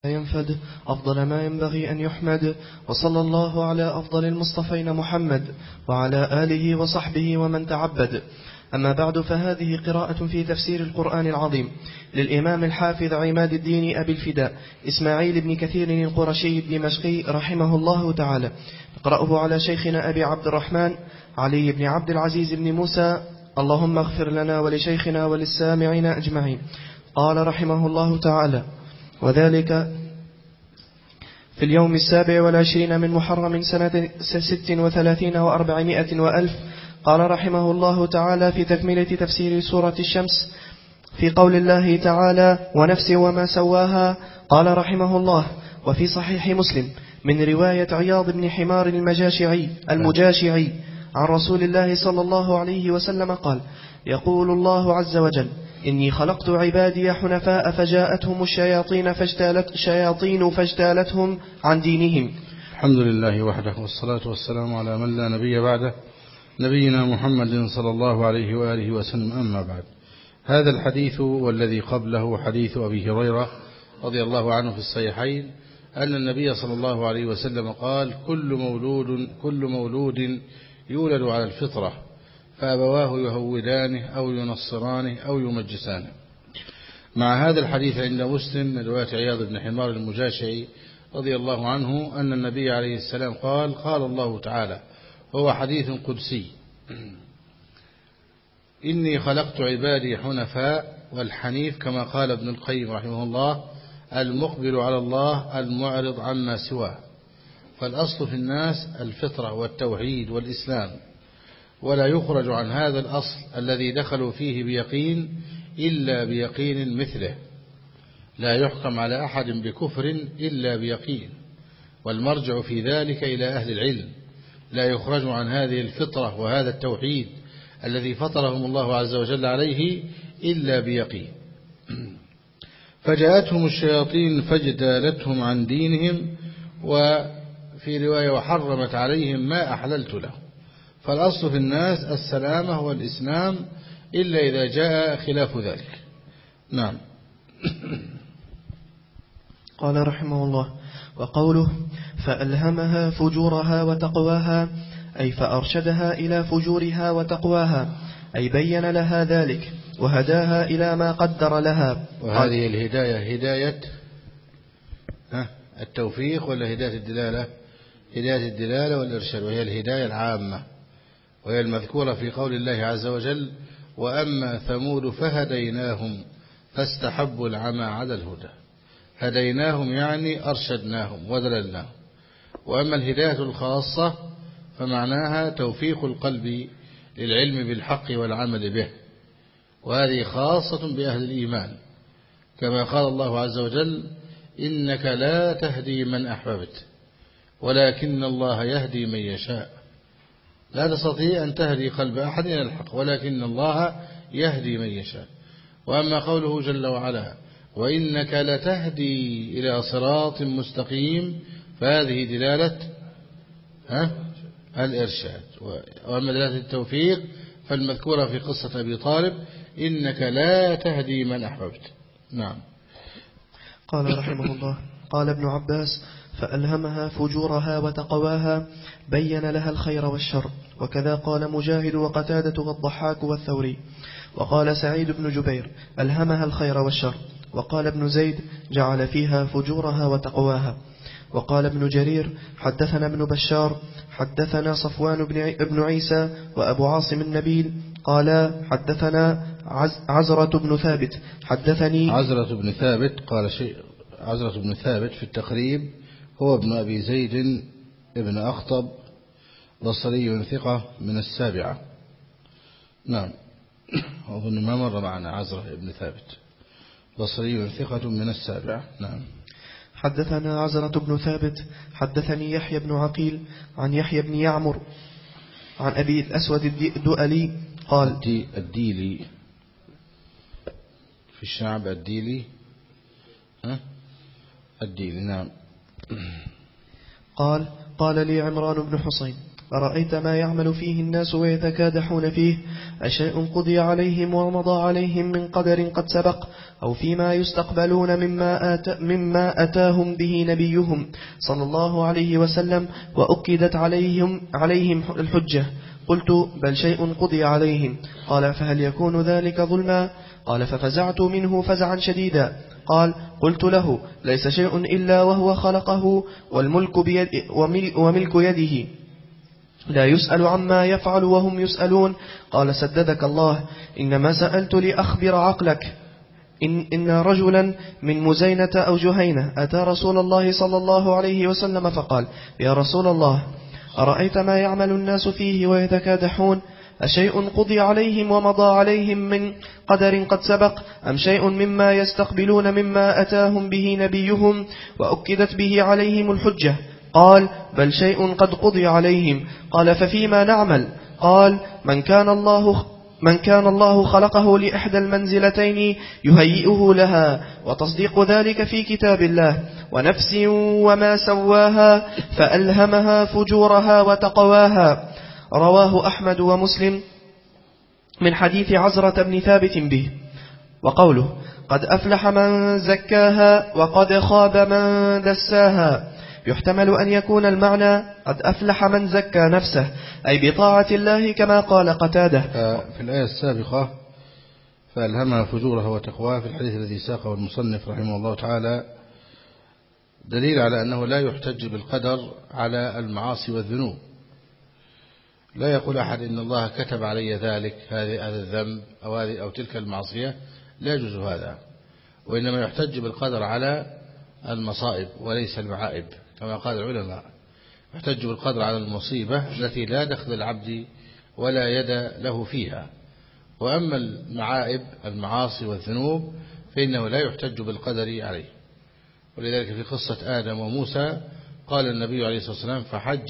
ينفد أفضل ما ينبغي أن يحمد، وصلى الله على أفضل المصطفين محمد وعلى آله وصحبه ومن تعبد. أما بعد، فهذه قراءة في تفسير القرآن العظيم للإمام الحافظ عماد الدين أبي الفداء إسماعيل بن كثير القرشي الدمشقي رحمه الله تعالى، نقرأه على شيخنا أبي عبد الرحمن علي بن عبد العزيز بن موسى، اللهم اغفر لنا ولشيخنا وللسامعين أجمعين. قال رحمه الله تعالى: وذلك في اليوم 27 من محرم سنة 36 و400 وألف. قال رحمه الله تعالى في تكملة تفسير سورة الشمس في قول الله تعالى: ونفس وما سواها. قال رحمه الله: وفي صحيح مسلم من رواية عياض بن حمار المجاشعي عن رسول الله صلى الله عليه وسلم قال: يقول الله عز وجل: إني خلقت عبادي حنفاء فجاءتهم الشياطين فاجتالتهم عن دينهم. الحمد لله وحده، والصلاة والسلام على من لا نبي بعده، نبينا محمد صلى الله عليه وآله وسلم. أما بعد، هذا الحديث والذي قبله حديث أبي هريرة رضي الله عنه في الصحيحين أن النبي صلى الله عليه وسلم قال: كل مولود يولد على الفطرة، فأبواه يهودانه أو ينصرانه أو يمجسانه. مع هذا الحديث عند مسلم من رواية عياض بن حمار المجاشعي رضي الله عنه أن النبي عليه السلام قال: قال الله تعالى، وهو حديث قدسي: إني خلقت عبادي حنفاء. والحنيف كما قال ابن القيم رحمه الله: المقبل على الله المعرض عما سواه. فالأصل في الناس الفطرة والتوحيد والإسلام، ولا يخرج عن هذا الأصل الذي دخلوا فيه بيقين إلا بيقين مثله. لا يحكم على أحد بكفر إلا بيقين، والمرجع في ذلك إلى أهل العلم. لا يخرج عن هذه الفطرة وهذا التوحيد الذي فطرهم الله عز وجل عليه إلا بيقين. فجاءتهم الشياطين فاجتالتهم عن دينهم، وفي رواية: وحرمت عليهم ما أحللت لهم. فالأصل في الناس السلامة والإسلام إلا إذا جاء خلاف ذلك. نعم. قال رحمه الله: وقوله: فألهمها فجورها وتقواها، أي فأرشدها إلى فجورها وتقواها، أي بين لها ذلك وهداها إلى ما قدر لها. وهذه الهداية هداية التوفيق ولا هداية الدلالة؟ هداية الدلالة والإرشاد، وهي الهداية العامة، وهي المذكورة في قول الله عز وجل: وأما ثمود فهديناهم فاستحبوا العمى على الهدى. هديناهم يعني أرشدناهم ودللناهم. وأما الهداية الخاصة فمعناها توفيق القلب للعلم بالحق والعمل به، وهذه خاصة بأهل الإيمان، كما قال الله عز وجل: إنك لا تهدي من أحببت ولكن الله يهدي من يشاء. لا تستطيع أن تهدي قلب أحد إلى الحق، ولكن الله يهدي من يشاء. وأما قوله جل وعلا: وإنك لتهدي إلى صراط مستقيم، فهذه دلالة الإرشاد. وأما دلالة التوفيق فالمذكورة في قصة أبي طالب: إنك لا تهدي من أحببت. نعم. قال رحمه الله: قال ابن عباس: فألهمها فجورها وتقواها، بين لها الخير والشر. وكذا قال مجاهد وقتادة والضحاك والثوري. وقال سعيد بن جبير: ألهمها الخير والشر. وقال ابن زيد: جعل فيها فجورها وتقواها. وقال ابن جرير: حدثنا ابن بشار حدثنا صفوان بن عيسى وأبو عاصم النبيل قال حدثنا عزرة بن ثابت حدثني. عزرة بن ثابت قال شيء. عزرة بن ثابت في التقريب هو ابن أبي زيد ابن أخطب، بصري ثقة من السابعة. نعم، أظن ما مر معنا عزرة بن ثابت، بصري ثقة من السابعة. نعم. حدثنا عزرة بن ثابت حدثني يحيى بن عقيل عن يحيى بن يعمر عن أبي الأسود الدؤلي قال: الديلي في الشعب، الديلي الديلي. نعم. قال لي عمران بن حسين: أرأيت ما يعمل فيه الناس ويتكادحون فيه، أشيء قضي عليهم ومضى عليهم من قدر قد سبق، أو فيما يستقبلون مما أتاهم به نبيهم صلى الله عليه وسلم وأكدت عليهم الحجة. قلت بل شيء قضي عليهم. قال فهل يكون ذلك ظلما؟ قال ففزعت منه فزعا شديدا. قال قلت له ليس شيء إلا وهو خلقه والملك وملك يده لا يسأل عما يفعل وهم يسألون. قال سددك الله، إنما سألت لأخبر عقلك إن رجلا من مزينة أو جهينة أتى رسول الله صلى الله عليه وسلم فقال يا رسول الله أرأيت ما يعمل الناس فيه ويتكادحون؟ أشيء قضي عليهم ومضى عليهم من قدر قد سبق أم شيء مما يستقبلون مما أتاهم به نبيهم وأكدت به عليهم الحجة؟ قال بل شيء قد قضي عليهم. قال ففيما نعمل؟ قال من كان الله خلقه لإحدى المنزلتين يهيئه لها، وتصديق ذلك في كتاب الله. ونفس وما سواها فألهمها فجورها وتقواها. رواه أحمد ومسلم من حديث عزرة بن ثابت به. وقوله قد أفلح من زكاها وقد خاب من دساها، يحتمل أن يكون المعنى قد أفلح من زكى نفسه أي بطاعة الله كما قال قتادة. في الآية السابقة فألهمها فجورها وتقواها في الحديث الذي ساقه المصنف رحمه الله تعالى دليل على أنه لا يحتج بالقدر على المعاصي والذنوب. لا يقول أحد إن الله كتب علي ذلك هذا الذنب أو تلك المعصية، لا يجوز هذا. وإنما يحتج بالقدر على المصائب وليس المعائب كما قال العلماء. يحتج بالقدر على المصيبة التي لا دخل العبد ولا يد له فيها. وأما المعائب المعاصي والذنوب فإنه لا يحتج بالقدر عليه. ولذلك في قصة آدم وموسى قال النبي عليه الصلاة والسلام فحج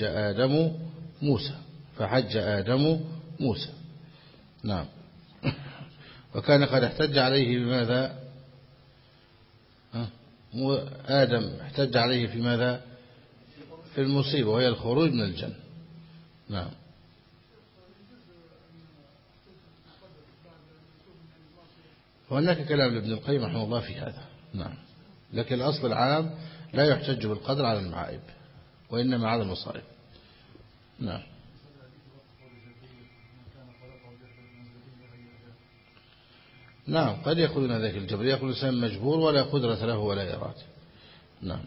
آدم موسى. نعم. وكان قد احتج عليه بماذا؟ آدم احتج عليه في ماذا؟ في المصيبة وهي الخروج من الجنة. نعم. وهناك كلام لابن القيم رحمه الله في هذا. نعم. لكن الأصل العام لا يحتج بالقدر على المعائب وإنما على المصائب. نعم. نعم. قد يقولون ذاك الجبر، يقول الإنسان مجبور ولا قدرة له ولا إرادة. نعم.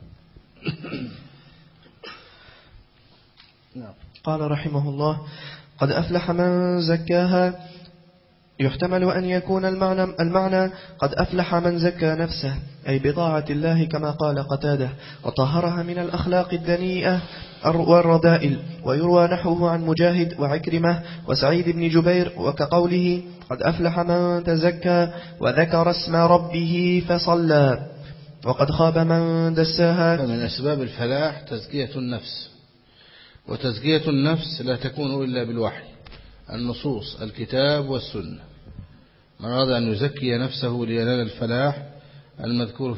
قال رحمه الله قد أفلح من زكاها، يحتمل أن يكون المعنى قد أفلح من زكى نفسه أي بطاعة الله كما قال قتادة وطهرها من الأخلاق الدنيئة والرذائل. ويروى نحوه عن مجاهد وعكرمة وسعيد بن جبير وكقوله قد أفلح من تزكى وذكر اسم ربه فصلى وقد خاب من دساها. فمن أسباب الفلاح تزكية النفس، وتزكية النفس لا تكون إلا بالوحي، النصوص الكتاب والسنة. من أراد أن يزكي نفسه لينال الفلاح المذكور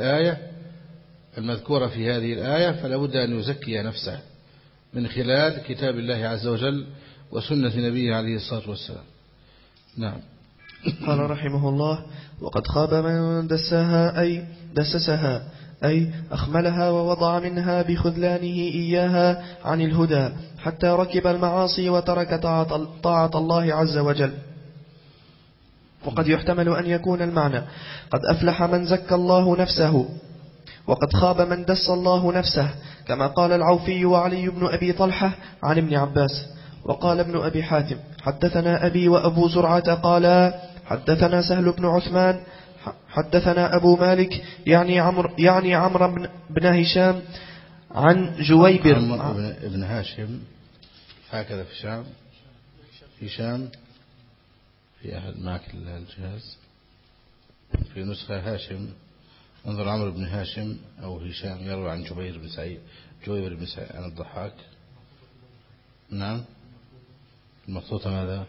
في هذه الآية فلا بد أن يزكي نفسه من خلال كتاب الله عز وجل وسنة نبيه عليه الصلاة والسلام. نعم. قال رحمه الله وقد خاب من دساها أي دسسها أي أخملها ووضع منها بخذلانه إياها عن الهدى حتى ركب المعاصي وترك طاعة الله عز وجل. وقد يحتمل أن يكون المعنى قد أفلح من زكى الله نفسه وقد خاب من دس الله نفسه كما قال العوفي وعلي بن أبي طلحة عن ابن عباس. وقال ابن أبي حاتم حدثنا أبي وأبو زرعة قالا حدثنا سهل بن عثمان حدثنا أبو مالك يعني عمرو بن هشام عن جويبر ابن هاشم هكذا في الشام هشام في أحد معك الجهاز في نسخة هاشم انظر عمرو بن هاشم أو هشام يروي عن جويبر بن سعيد عن الضحاك. نعم. المخطوطة ماذا؟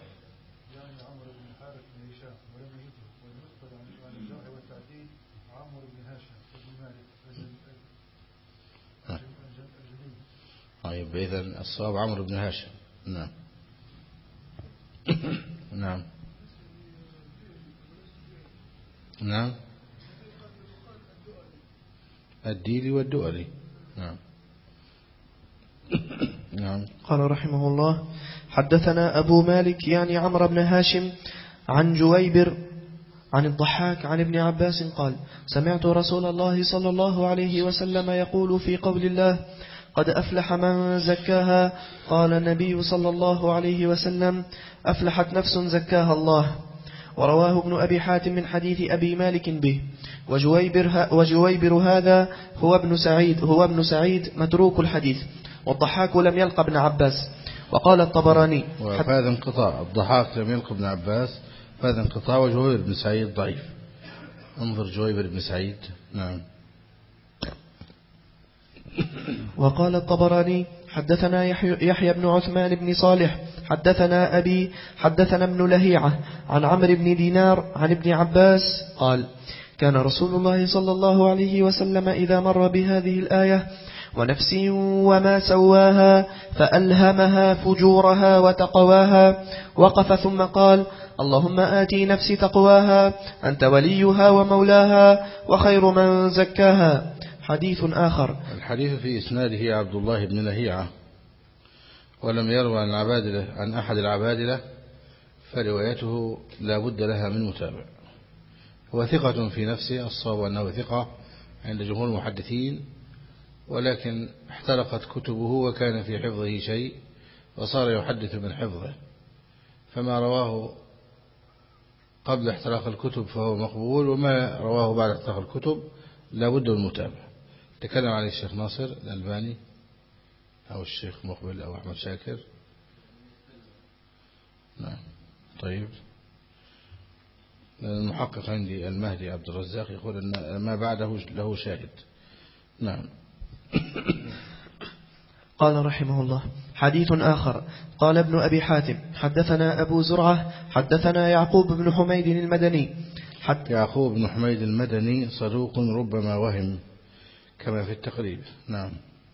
طيب إذن الصواب عمرو بن هاشم. نعم. نعم. نعم. الديلي والدؤلي. نعم. نعم. قال رحمه الله: حدثنا أبو مالك يعني عمرو بن هاشم عن جويبر عن الضحاك عن ابن عباس قال: سمعت رسول الله صلى الله عليه وسلم يقول في قول الله: قد أفلح من زكاها. قال النبي صلى الله عليه وسلم: أفلحت نفس زكاها الله. ورواه ابن أبي حاتم من حديث أبي مالك به. وجويبر هذا هو ابن سعيد متروك الحديث، والضحاك لم يلق ابن عباس. وقال الطبراني: وهذا انقطاع، الضحاك لم يلق ابن عباس، هذا انقطاع، وجويبر بن سعيد ضعيف. انظر جويبر بن سعيد. نعم. وقال الطبراني: حدثنا يحيى بن عثمان بن صالح حدثنا أبي حدثنا ابن لهيعة عن عمرو بن دينار عن ابن عباس قال: كان رسول الله صلى الله عليه وسلم إذا مر بهذه الآية: ونفس وما سواها فألهمها فجورها وتقواها، وقف ثم قال: اللهم آتي نفسي تقواها أنت وليها ومولاها وخير من زكاها. حديث آخر. الحديث في إسناده عبد الله بن لهيعة، ولم يروى عن أحد العبادلة، فروايته لا بد لها من متابع. هو ثقة في نفسه، الصواب أنه ثقة عند جمهور المحدثين، ولكن احترقت كتبه وكان في حفظه شيء وصار يحدث من حفظه، فما رواه قبل احتراق الكتب فهو مقبول، وما رواه بعد احتراق الكتب لا بد من المتابعة. تكلم عليه الشيخ ناصر الألباني أو الشيخ مقبل أو أحمد شاكر. نعم. طيب، المحقق عندي المهدي عبد الرزاق يقول أن ما بعده له شاهد. نعم. قال رحمه الله: حديث آخر. قال ابن أبي حاتم: حدثنا أبو زرعة حدثنا يعقوب بن حميد المدني. يعقوب بن حميد المدني صدوق ربما وهم كما في التقريب. نعم.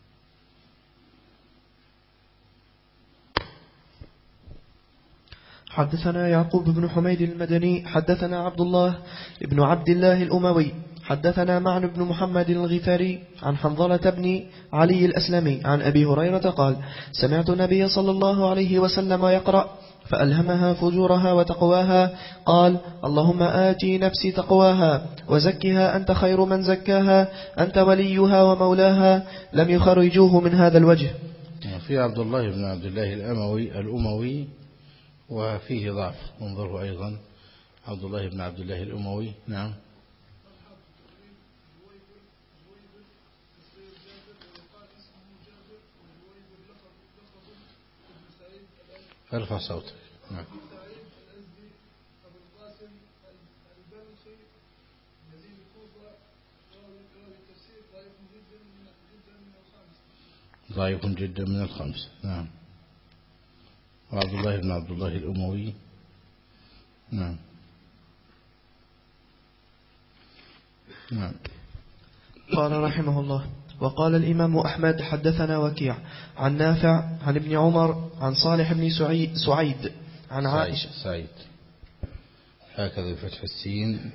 حدثنا يعقوب بن حميد المدني حدثنا عبد الله بن عبد الله الأموي حدثنا معن بن محمد الغفاري عن حنظلة بن علي الأسلمي عن أبي هريرة قال: سمعت النبي صلى الله عليه وسلم يقرأ: فألهمها فجورها وتقواها. قال: اللهم آتي نفسي تقواها وزكها أنت خير من زكاها أنت وليها ومولاها. لم يخرجوه من هذا الوجه. في عبد الله بن عبد الله الأموي وفيه ضعف، انظره أيضا عبد الله بن عبد الله الأموي. نعم. ارفع صوتك. نعم. ضعيف جدا من الخمس. نعم. وعبد الله بن عبد الله الأموي. نعم. نعم. قال رحمه الله: وقال الإمام أحمد: حدثنا وكيع عن نافع عن ابن عمر عن صالح بن سعيد عن عائشة. سعيد هكذا بفتح السين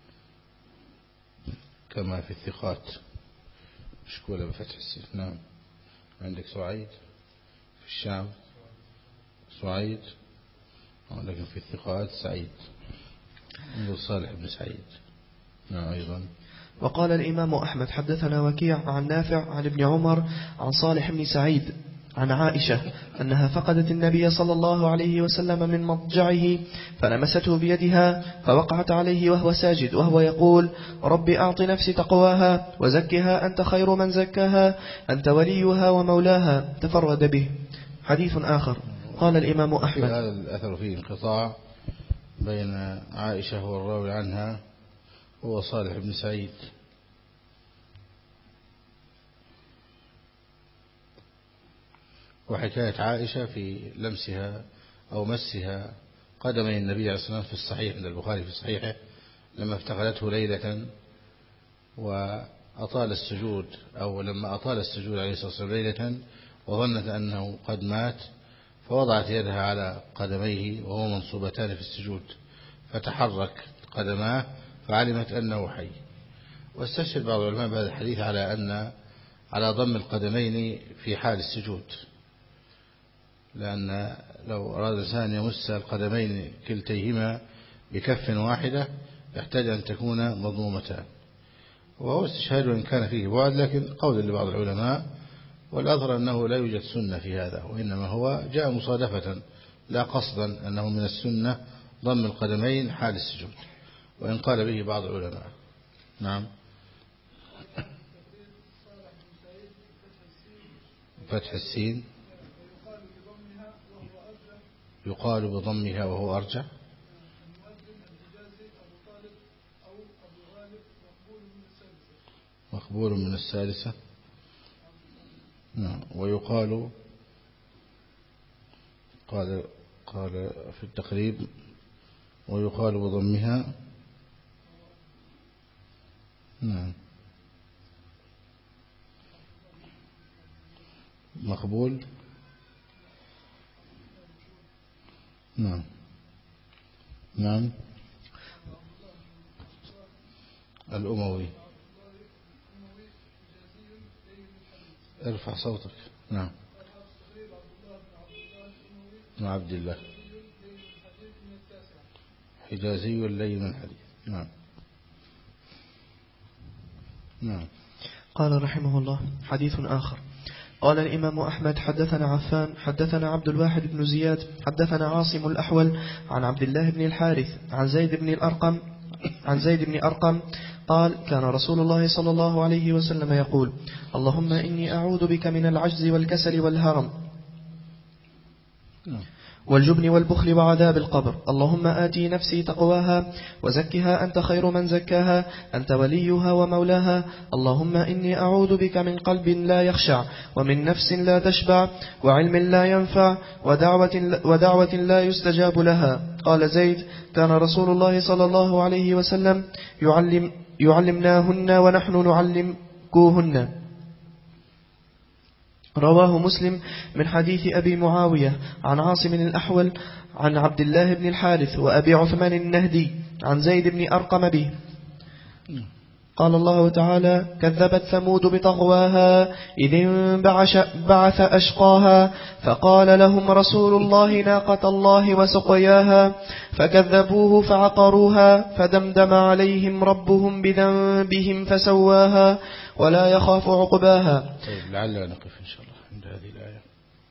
كما في الثقات، مشكولة بفتح السين. نعم. عندك سعيد في الشام، سعيد، لكن في الثقات سعيد، عند صالح بن سعيد. نعم. أيضا. وقال الإمام أحمد: حدثنا وكيع عن نافع عن ابن عمر عن صالح بن سعيد عن عائشة أنها فقدت النبي صلى الله عليه وسلم من مضجعه فلمسته بيدها فوقعت عليه وهو ساجد وهو يقول: رب أعط نفسي تقواها وزكها أنت خير من زكاها أنت وليها ومولاها. تفرد به. حديث آخر. قال الإمام أحمد: هذا الأثر فيه انقطاع بين عائشة والراوي عنها هو صالح بن سعيد. وحكاية عائشة في لمسها أو مسها قدمي النبي عليه الصلاة والسلام في الصحيح عند البخاري في صحيحه، لما افتقدته ليلة وأطال السجود، أو لما أطال السجود عليه الصلاة والسلام ليلة وظنت أنه قد مات، فوضعت يدها على قدميه وهو منصوبتان في السجود، فتحرك قدماه فعلمت أنه حي، واستشهد بعض العلماء بهذا الحديث على ضم القدمين في حال السجود، لأن لو أراد الإنسان يمس القدمين كلتيهما بكف واحدة يحتاج أن تكون مضمومتان، وهو استشهاد وإن كان فيه بعد، لكن قول لبعض العلماء، والأظهر أنه لا يوجد سنة في هذا، وإنما هو جاء مصادفة لا قصدا أنه من السنة ضم القدمين حال السجود، وإن قال به بعض العلماء. نعم. فتح السين يقال بضمها وهو أرجح. مقبول من الثالثة. نعم. ويقال قال في التقريب ويقال بضمها. نعم. مقبول. نعم. نعم. الأموي. ارفع صوتك. نعم. بن عبد الله حجازي اللين الحديث. نعم. نعم. قال رحمه الله: حديث آخر. قال الإمام أحمد: حدثنا عفان حدثنا عبد الواحد بن زياد حدثنا عاصم الأحول عن عبد الله بن الحارث عن زيد بن أرقم قال: كان رسول الله صلى الله عليه وسلم يقول: اللهم إني أعوذ بك من العجز والكسل والهرم والجبن والبخل وعذاب القبر. اللهم آتي نفسي تقواها وزكها أنت خير من زكاها أنت وليها ومولاها. اللهم إني أعوذ بك من قلب لا يخشع ومن نفس لا تشبع وعلم لا ينفع ودعوة لا يستجاب لها. قال زيد: كان رسول الله صلى الله عليه وسلم يعلمناهن ونحن نعلمكوهن. رواه مسلم من حديث أبي معاوية عن عاصم الأحول عن عبد الله بن الحارث وأبي عثمان النهدي عن زيد بن أرقم به. قال الله تعالى: كذبت ثمود بطغواها إذ بعث أشقاها فقال لهم رسول الله ناقة الله وسقياها فكذبوه فعقروها فدمدم عليهم ربهم بذنبهم فسواها ولا يخاف عقباها. طيب، لعلنا نقف إن شاء الله عند هذه الآية.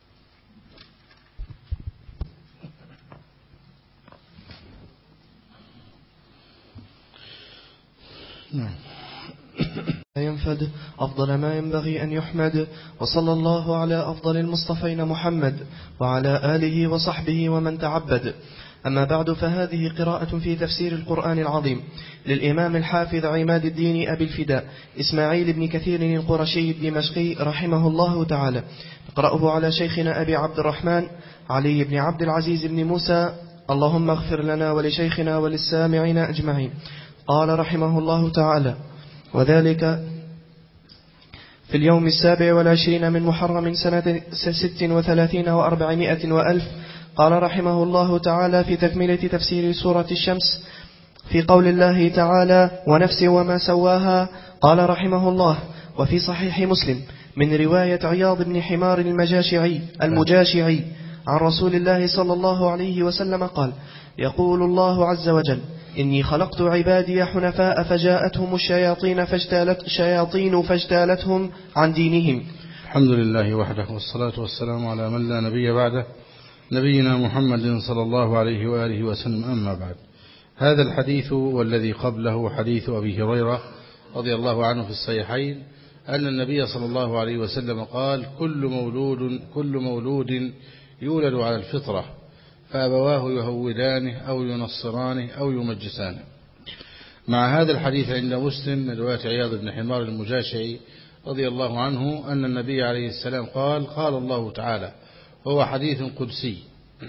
نعم. ينفد أفضل ما ينبغي أن يحمد، وصلى الله على أفضل المصطفين محمد وعلى آله وصحبه ومن تعبد. أما بعد، فهذه قراءة في تفسير القرآن العظيم للإمام الحافظ عماد الدين أبي الفداء إسماعيل بن كثير القرشي الدمشقي رحمه الله تعالى، نقرأه على شيخنا أبي عبد الرحمن علي بن عبد العزيز بن موسى. اللهم اغفر لنا ولشيخنا وللسامعين أجمعين. قال رحمه الله تعالى: وذلك في اليوم 27 من محرم سنة 36 و400 وألف. قال رحمه الله تعالى في تكملة تفسير سورة الشمس في قول الله تعالى: ونفس وما سواها. قال رحمه الله: وفي صحيح مسلم من رواية عياض بن حمار المجاشعي عن رسول الله صلى الله عليه وسلم قال: يقول الله عز وجل: إني خلقت عبادي حنفاء فجاءتهم الشياطين فاجتالتهم عن دينهم. الحمد لله وحده، والصلاة والسلام على من لا نبي بعده، نبينا محمد صلى الله عليه وآله وسلم. أما بعد، هذا الحديث والذي قبله حديث أبي هريرة رضي الله عنه في الصحيحين أن النبي صلى الله عليه وسلم قال: كل مولود يولد على الفطرة فأبواه يهودانه أو ينصرانه أو يمجسانه. مع هذا الحديث عند مسلم من رواية عياض بن حمار المجاشعي رضي الله عنه أن النبي عليه السلام قال: قال الله تعالى، وهو حديث قدسي: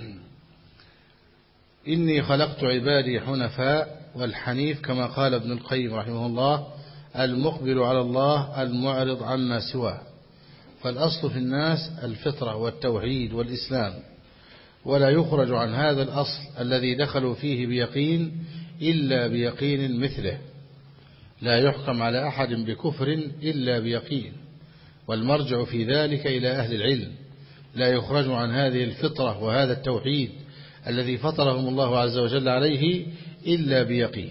إني خلقت عبادي حنفاء. والحنيف كما قال ابن القيم رحمه الله: المقبل على الله المعرض عما سواه. فالأصل في الناس الفطرة والتوحيد والإسلام، ولا يخرج عن هذا الأصل الذي دخلوا فيه بيقين إلا بيقين مثله. لا يحكم على أحد بكفر إلا بيقين، والمرجع في ذلك إلى أهل العلم، لا يخرج عن هذه الفطرة وهذا التوحيد الذي فطرهم الله عز وجل عليه إلا بيقين.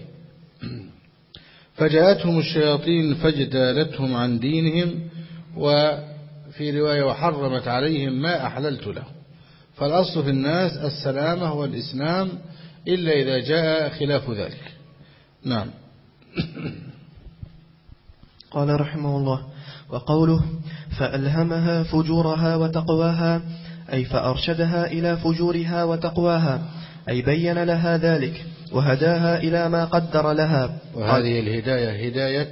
فجاءتهم الشياطين فاجتالتهم عن دينهم، وفي رواية وحرمت عليهم ما أحللت لهم. فالأصل في الناس السلامة والإسلام إلا إذا جاء خلاف ذلك. نعم. قال رحمه الله: وقوله فألهمها فجورها وتقواها، أي فأرشدها إلى فجورها وتقواها، أي بين لها ذلك وهداها إلى ما قدر لها. وهذه الهداية هداية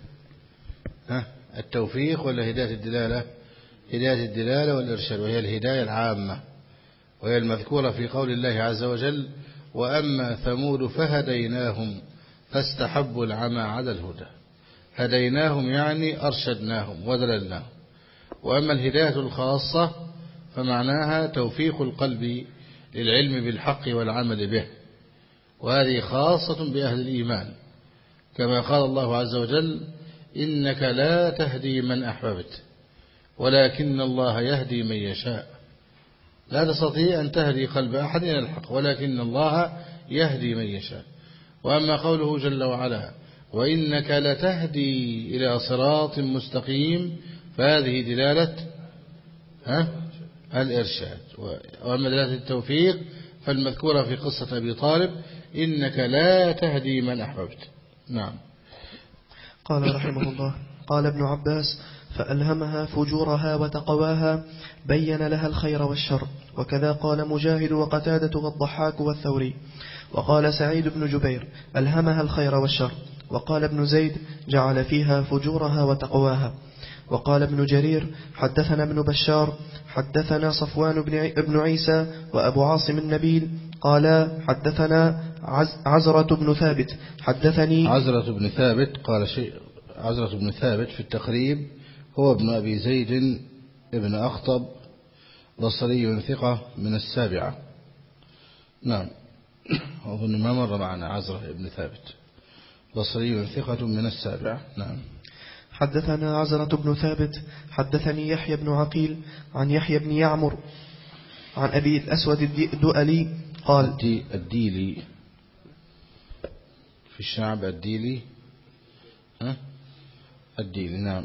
التوفيق ولا هداية الدلالة؟ هداية الدلالة والإرشاد، وهي الهداية العامة، وهي المذكورة في قول الله عز وجل: وأما ثمود فهديناهم فاستحبوا العمى على الهدى. هديناهم يعني أرشدناهم ودللناهم. وأما الهداية الخاصة فمعناها توفيق القلب للعلم بالحق والعمل به، وهذه خاصة بأهل الإيمان، كما قال الله عز وجل: إنك لا تهدي من أحببت ولكن الله يهدي من يشاء. لا تستطيع أن تهدي قلب أحد إلى الحق، ولكن الله يهدي من يشاء. وأما قوله جل وعلا: وإنك لتهدي إلى صراط مستقيم، فهذه دلالة الإرشاد. وأما دلالة التوفيق فالمذكورة في قصة أبي طالب: إنك لا تهدي من أحببت. نعم. قال رحمه الله: قال ابن عباس: فألهمها فجورها وتقواها، بين لها الخير والشر. وكذا قال مجاهد وقتادة والضحاك والثوري. وقال سعيد بن جبير: ألهمها الخير والشر. وقال ابن زيد: جعل فيها فجورها وتقواها. وقال ابن جرير: حدثنا ابن بشار حدثنا صفوان بن عيسى وأبو عاصم النبيل قال حدثنا عزرة بن ثابت حدثني. عزرة بن ثابت قال شيء. عزرة بن ثابت في التقريب هو ابن أبي زيد ابن أخطب، بصري ثقة من السابعة. نعم، أظن ما مر معنا عزرة بن ثابت، بصري ثقة من السابعة. نعم. حدثنا عزرة بن ثابت حدثني يحيى بن عقيل عن يحيى بن يعمر عن أبي الأسود الدؤلي قال: الديلي في الشعب، الديلي الديلي. نعم.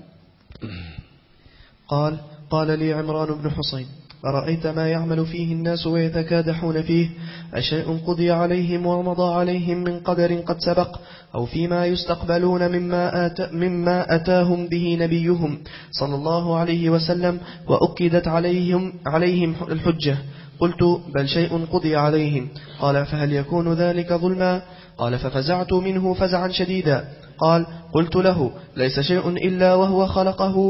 قال لي عمران بن حسين: أرأيت ما يعمل فيه الناس ويتكادحون فيه، أشيء قضي عليهم ومضى عليهم من قدر قد سبق، أو فيما يستقبلون مما أتاهم به نبيهم صلى الله عليه وسلم وأكدت عليهم الحجة؟ قلت: بل شيء قضي عليهم. قال: فهل يكون ذلك ظلما؟ قال: ففزعت منه فزعا شديدا. قال: قلت له: ليس شيء إلا وهو خلقه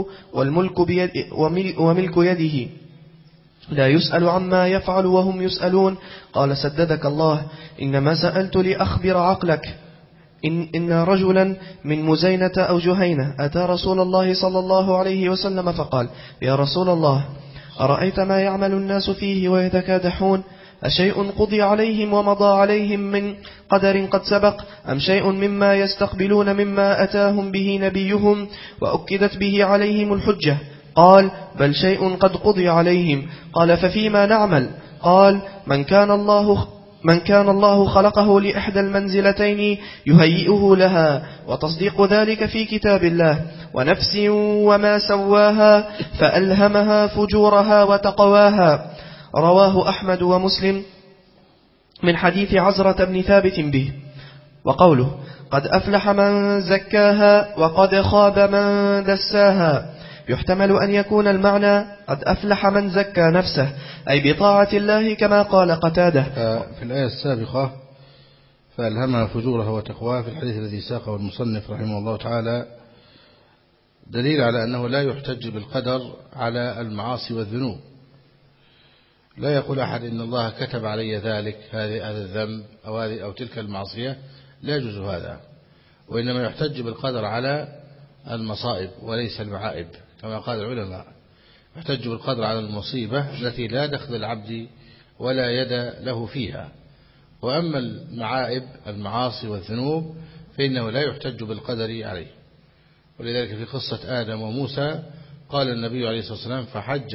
وملك يده، لا يسأل عما يفعل وهم يسألون. قال: سددك الله، إنما سألت لأخبر عقلك. إن رجلا من مزينة أو جهينة أتى رسول الله صلى الله عليه وسلم فقال: يا رسول الله، أرأيت ما يعمل الناس فيه ويتكادحون، أشيء قضي عليهم ومضى عليهم من قدر قد سبق، أم شيء مما يستقبلون مما أتاهم به نبيهم وأكدت به عليهم الحجة؟ قال: بل شيء قد قضي عليهم. قال: ففيما نعمل؟ قال: من كان الله خلقه لإحدى المنزلتين يهيئه لها، وتصديق ذلك في كتاب الله. ونفس وما سواها فألهمها فجورها وتقواها. رواه أحمد ومسلم من حديث عزرة بن ثابت به. وقوله: قد أفلح من زكاها وقد خاب من دساها، يحتمل أن يكون المعنى قد أفلح من زكى نفسه، أي بطاعة الله، كما قال قتادة في الآية السابقة: فألهمها فجورها وتقواها، في الحديث الذي ساقه المصنف رحمه الله تعالى دليل على أنه لا يحتج بالقدر على المعاصي والذنوب. لا يقول أحد إن الله كتب علي ذلك، هذا الذنب أو تلك المعصية، لا يجوز هذا. وإنما يحتج بالقدر على المصائب وليس المعائب، كما قال العلماء: يحتج بالقدر على المصيبة التي لا دخل العبد ولا يد له فيها. وأما المعائب المعاصي والذنوب فإنه لا يحتج بالقدر عليه. ولذلك في قصة آدم وموسى قال النبي عليه الصلاة والسلام فحج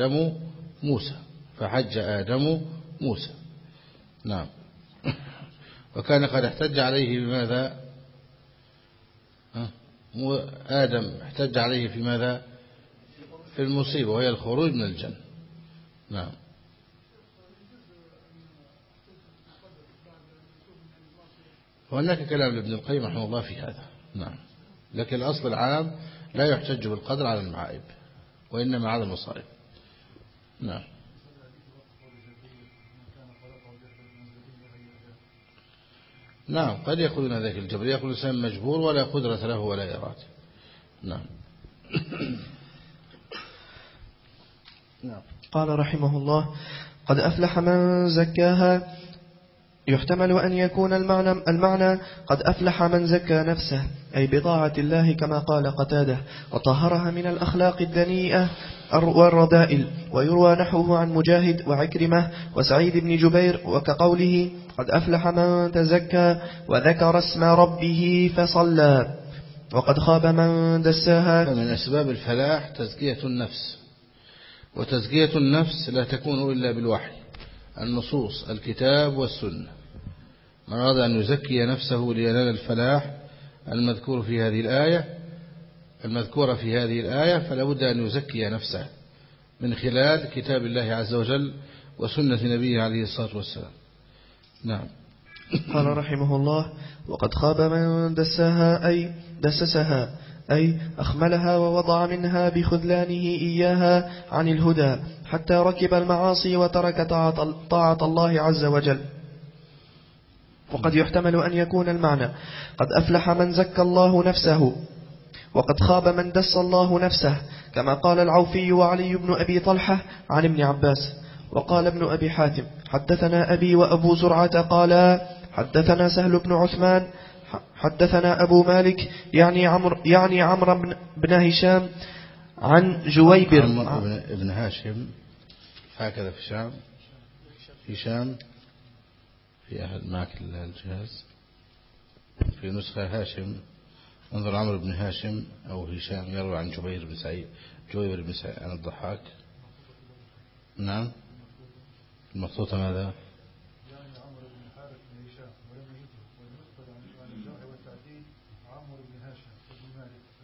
آدم موسى. نعم. وكان قد احتج عليه بماذا؟ آدم احتج عليه في ماذا؟ في المصيبة وهي الخروج من الجنة. نعم. وهناك كلام لابن القيم رحمه الله في هذا. نعم. لكن الأصل العام لا يحتج بالقدر على المعائب وإنما على المصائب. نعم. نعم. قد يقولون ذاك الجبر، يقول الإنسان مجبور ولا قدرة له ولا إرادة. نعم. نعم. قال رحمه الله قد أفلح من زكاها. يحتمل أن يكون المعنى قد أفلح من زكى نفسه، أي بطاعة الله كما قال قتادة، وطهرها من الأخلاق الدنيئة والرذائل. ويروى نحوه عن مجاهد وعكرمة وسعيد بن جبير، وكقوله قد أفلح من تزكى وذكر اسم ربه فصلى، وقد خاب من دساها. فمن أسباب الفلاح تزكية النفس، وتزكية النفس لا تكون إلا بالوحي، النصوص، الكتاب والسنة. من أراد أن يزكي نفسه لينال الفلاح المذكور في هذه الآية فلا بد أن يزكي نفسه من خلال كتاب الله عز وجل وسنة نبيه عليه الصلاة والسلام. نعم. قال رحمه الله وقد خاب من دسسها أي أخملها ووضع منها بخذلانه إياها عن الهدى حتى ركب المعاصي وترك طاعة الله عز وجل. وقد يحتمل أن يكون المعنى قد أفلح من زكى الله نفسه، وقد خاب من دس الله نفسه، كما قال العوفي وعلي بن أبي طلحة عن ابن عباس. وقال ابن أبي حاتم حدثنا أبي وأبو زرعة قالا حدثنا سهل بن عثمان حدثنا أبو مالك يعني عمرو بن هشام عن جويبر ابن هاشم، هكذا في الشام، هشام في أحد معك الجهاز في نسخة هاشم، انظر عمرو بن هاشم أو هشام يروي عن جويبر بن سعيد عن الضحاك. نعم. المخطوطة ماذا؟ يعني عمرو بن حارث بن هشام ولم يجده، والنسبة عن الجرح والتعديل عمرو بن هاشم بن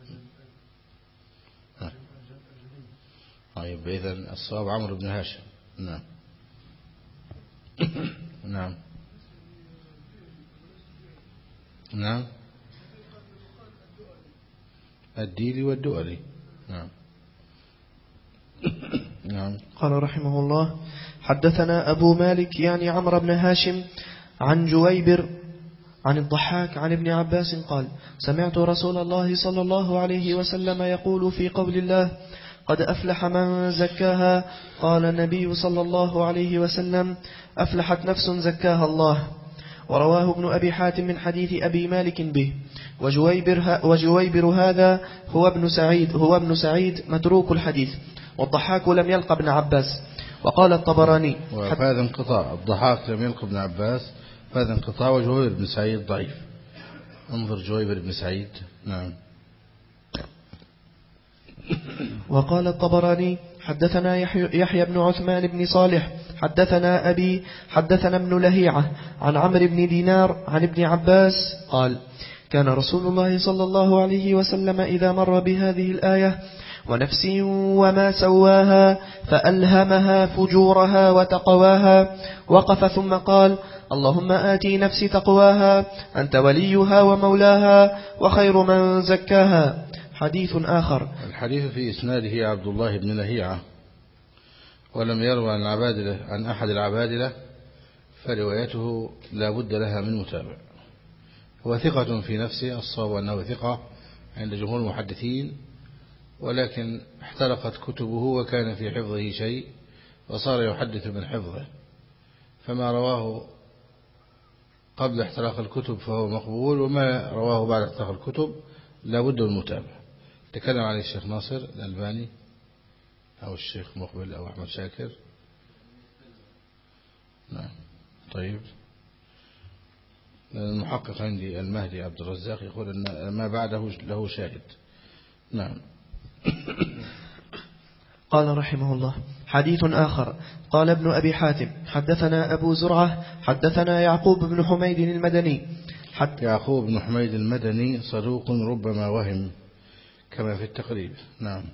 مالك طيب إذن الصواب عمرو بن هاشم. نعم. نعم. نعم. الديلي والدؤلي. نعم. نعم. قال رحمه الله حدثنا أبو مالك يعني عمرو بن هاشم عن جويبر عن الضحاك عن ابن عباس قال سمعت رسول الله صلى الله عليه وسلم يقول في قول الله قد أفلح من زكاها. قال النبي صلى الله عليه وسلم أفلحت نفس زكاها الله. ورواه ابن أبي حاتم من حديث أبي مالك به. وجويبر هذا هو ابن سعيد متروك الحديث، والضحاك لم يلقى ابن عباس. وقال الطبراني وهذا انقطاع، الضحاك لم يلقى ابن عباس، هذا انقطاع، وجويبر بن سعيد ضعيف. انظر جويبر بن سعيد. نعم. وقال الطبراني حدثنا يحيى بن عثمان بن صالح حدثنا أبي حدثنا ابن لهيعة عن عمرو بن دينار عن ابن عباس قال كان رسول الله صلى الله عليه وسلم إذا مر بهذه الآية ونفس وما سواها فألهمها فجورها وتقواها وقف ثم قال اللهم آتي نفسي تقواها أنت وليها ومولاها وخير من زكاها. حديث آخر. الحديث في إسناده عبد الله بن لهيعة ولم يروى عن أحد العبادلة، فروايته لا بد لها من متابع. هو ثقة في نفسه، الصواب أنه ثقة عند جمهور المحدثين، ولكن احترقت كتبه وكان في حفظه شيء وصار يحدث من حفظه، فما رواه قبل احتراق الكتب فهو مقبول، وما رواه بعد احتراق الكتب لا بد من المتابعة. تكلم عليه الشيخ ناصر الألباني أو الشيخ مقبل أو أحمد شاكر. نعم. طيب. المحقق عندي المهدي عبد الرزاق يقول أن ما بعده له شاهد. نعم. قال رحمه الله: حديث آخر. قال ابن أبي حاتم: حدثنا أبو زرعة حدثنا يعقوب بن حميد المدني. يعقوب بن حميد المدني صدوق ربما وهم كما في التقريب. نعم.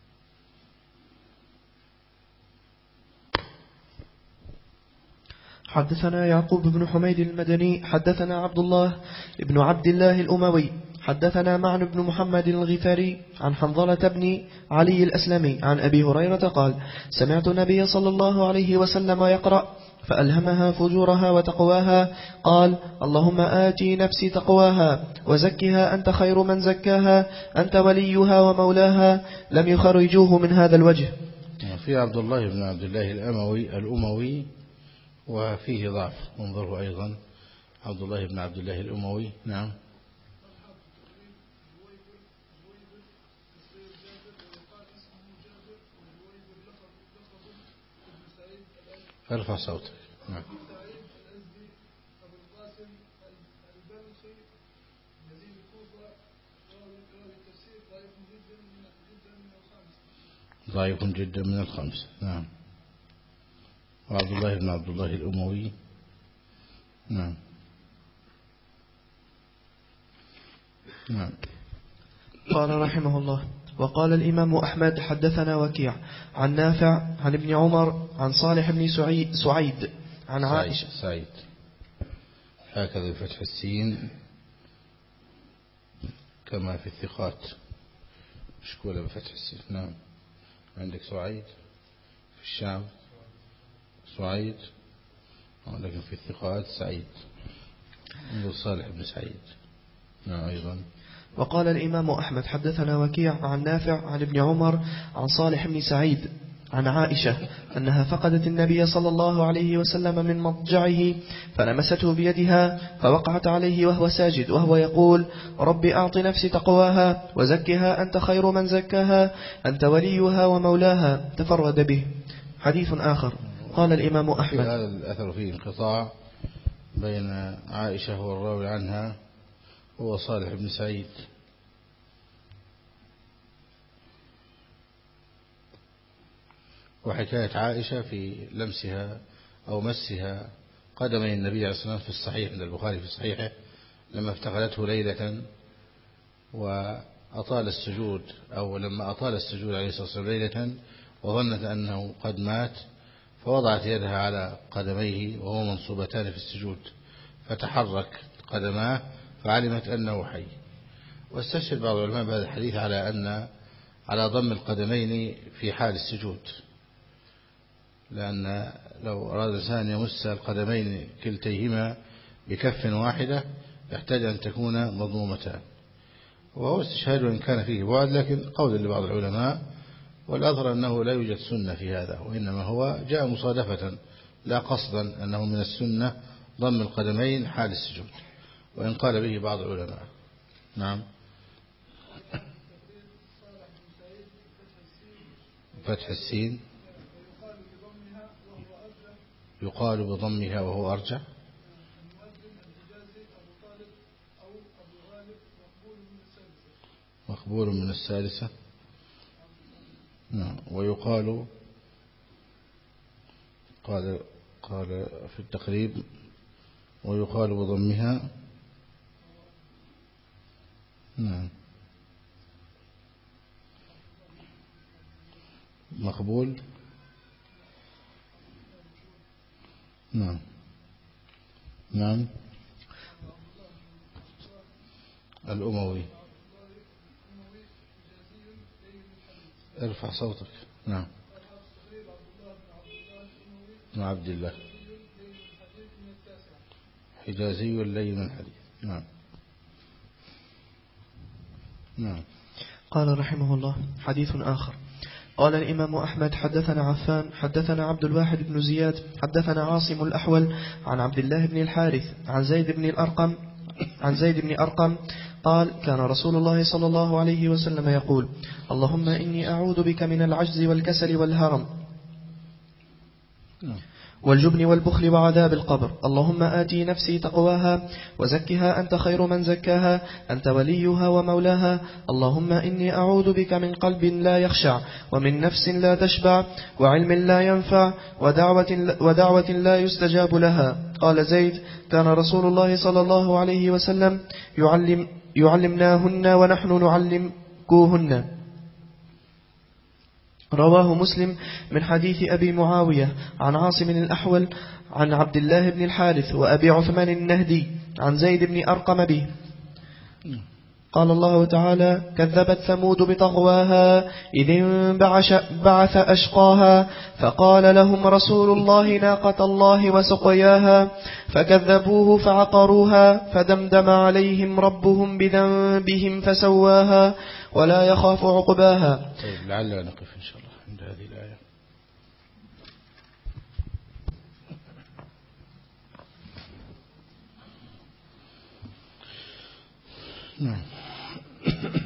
حدثنا يعقوب بن حميد المدني حدثنا عبد الله بن عبد الله الأموي حدثنا معن بن محمد الغفاري عن حنظلة بن علي الأسلمي عن أبي هريرة قال: سمعت النبي صلى الله عليه وسلم يقرأ: فألهمها فجورها وتقواها. قال: اللهم آتي نفسي تقواها وزكها أنت خير من زكاها أنت وليها ومولاها. لم يخرجوه من هذا الوجه. في عبد الله بن عبد الله الأموي وفيه ضعف، انظره أيضا عبد الله بن عبد الله الأموي. نعم. ارفع صوتك. نعم. ضعيف جدا من الخمس. نعم. وعبد الله بن عبد الله الأموي. نعم. نعم. قال رحمه الله: وقال الإمام أحمد حدثنا وكيع عن نافع عن ابن عمر عن صالح بن سعيد عن عائشة. سعيد هكذا بفتح السين كما في الثقات، مشكولة بفتح السين. نعم. عندك سعيد في الشام سعيد، لكن في الثقات سعيد. عند صالح بن سعيد. نعم. أيضا. وقال الإمام أحمد حدثنا وكيع عن نافع عن ابن عمر عن صالح بن سعيد عن عائشة أنها فقدت النبي صلى الله عليه وسلم من مضجعه فلمسته بيدها فوقعت عليه وهو ساجد وهو يقول: رب أعط نفسي تقواها وزكها أنت خير من زكاها أنت وليها ومولاها. تفرد به. حديث آخر. قال الإمام أحمد: هذا الأثر فيه انقطاع بين عائشة والراوي عنها هو صالح بن سعيد. وحكاية عائشة في لمسها أو مسها قدمي النبي عليه الصلاة والسلام في الصحيح عند البخاري في صحيحه لما افتقدته ليلة وأطال السجود، أو لما أطال السجود عليه الصلاة والسلام ليلة وظنت أنه قد مات فوضعت يدها على قدميه وهو منصوبتان في السجود فتحرك قدماه فعلمت أنه حي. واستشهد بعض العلماء بهذا الحديث على ضم القدمين في حال السجود، لأن لو أراد الإنسان يمس القدمين كلتيهما بكف واحدة يحتاج أن تكون مضمومتان، وهو استشهاد وإن كان فيه بعد، لكن قول لبعض العلماء والأظهر أنه لا يوجد سنة في هذا، وإنما هو جاء مصادفة لا قصدا أنه من السنة ضم القدمين حال السجود، وإن قال به بعض العلماء. نعم. فتح السين يقال بضمها وهو أرجح. مقبول من الثالثة. نعم. ويقال قال في التقريب ويقال بضمها. نعم. مقبول. نعم. نعم. الأموي. ارفع صوتك. نعم. بن عبد الله حجازي اللين الحديث. نعم. نعم. قال رحمه الله: حديث آخر. قال الإمام أحمد حدثنا عفان حدثنا عبد الواحد بن زياد حدثنا عاصم الأحول عن عبد الله بن الحارث عن زيد بن أرقم قال: كان رسول الله صلى الله عليه وسلم يقول: اللهم إني أعوذ بك من العجز والكسل والهرم والجبن والبخل وعذاب القبر. اللهم آتي نفسي تقواها وزكها أنت خير من زكاها أنت وليها ومولاها. اللهم إني أعوذ بك من قلب لا يخشع ومن نفس لا تشبع وعلم لا ينفع ودعوة لا يستجاب لها. قال زيد: كان رسول الله صلى الله عليه وسلم يعلمناهن ونحن نعلمكوهن. رواه مسلم من حديث أبي معاوية عن عاصم الأحول عن عبد الله بن الحارث وأبي عثمان النهدي عن زيد بن أرقم به. قال الله تعالى: كذبت ثمود بطغواها إذ بعث أشقاها فقال لهم رسول الله ناقة الله وسقياها فكذبوه فعقروها فدمدم عليهم ربهم بذنبهم فسواها ولا يخاف عقباها. طيب لعلنا نقف إن شاء الله عند هذه الآية. نعم.